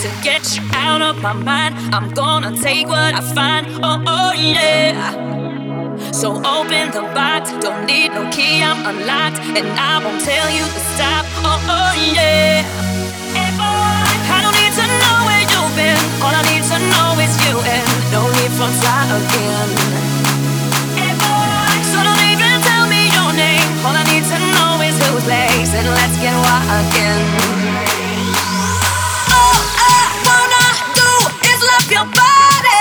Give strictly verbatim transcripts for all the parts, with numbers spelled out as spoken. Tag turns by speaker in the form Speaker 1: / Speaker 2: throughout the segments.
Speaker 1: to get you out of my mind. I'm gonna take what I find. Oh, oh yeah. So open the box, don't need no key, I'm unlocked, and I won't tell you to stop. Oh, oh yeah. Hey boy, I don't need to know where you've been. All I need to know is you, and no need for try again. Hey boy, so don't even tell me your name. All I need to know is who's place, and let's get wild again. All I wanna do is love your body.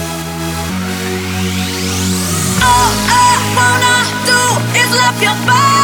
Speaker 1: Your body.